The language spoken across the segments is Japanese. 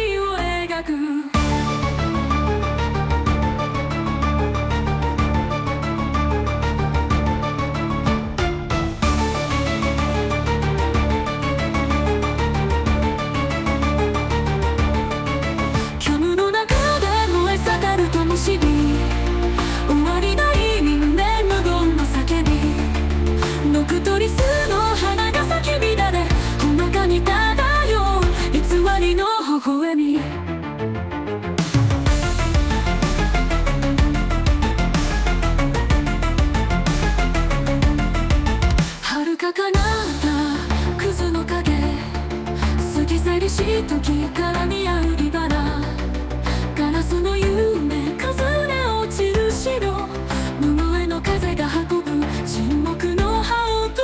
りを描く。虚無の中で燃え盛る灯火、終わりない輪廻無言の叫び、ノクトリスの花が咲き乱れ、ほのかに漂う偽りの微笑み。遥か彼方クズの影、過ぎ去りし時から見合う茨、ガラスの夢崩れ落ちる城、無声の風が運ぶ沈黙の羽音。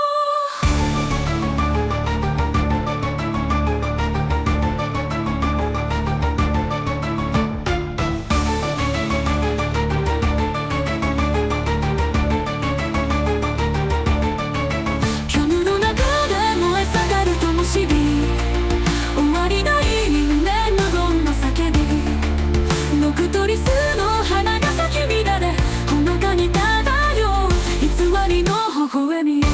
虚無の中で燃え盛る灯火、終わりない輪廻無言の叫び、ノクトリスの花が咲き乱れ、ほのかに漂う偽りの微笑み。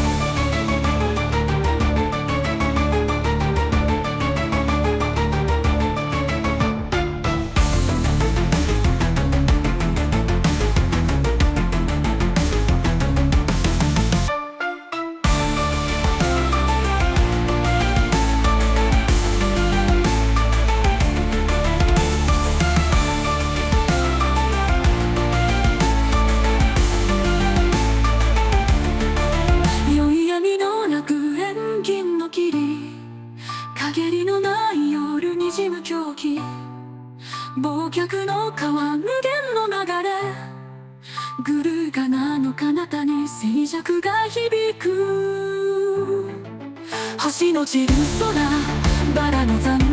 銀の霧、陰りのない夜にじむ狂気、忘却の川無限の流れ、グルーガナの彼方に静寂が響く。星の散る空、バラの残